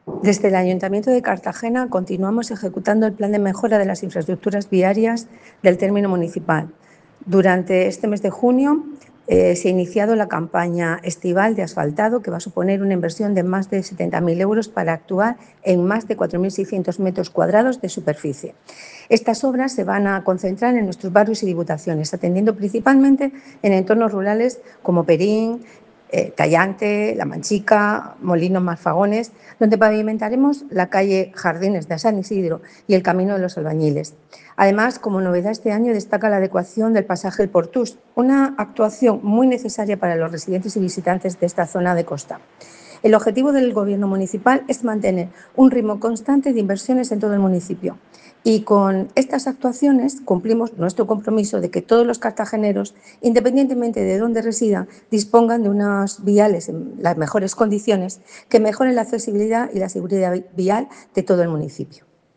Desde el Ayuntamiento de Cartagena continuamos ejecutando el plan de mejora de las infraestructuras viarias del término municipal. Durante este mes de junio se ha iniciado la campaña estival de asfaltado, que va a suponer una inversión de más de 70.000 euros para actuar en más de 4.600 metros cuadrados de superficie. Estas obras se van a concentrar en nuestros barrios y diputaciones, atendiendo principalmente en entornos rurales como Perín, Tallante, La Manchica, Molinos Malfagones, donde pavimentaremos la calle Jardines de San Isidro y el Camino de los Albañiles. Además, como novedad este año, destaca la adecuación del pasaje El Portús, una actuación muy necesaria para los residentes y visitantes de esta zona de costa. El objetivo del Gobierno municipal es mantener un ritmo constante de inversiones en todo el municipio. Y con estas actuaciones cumplimos nuestro compromiso de que todos los cartageneros, independientemente de dónde residan, dispongan de unos viales en las mejores condiciones que mejoren la accesibilidad y la seguridad vial de todo el municipio.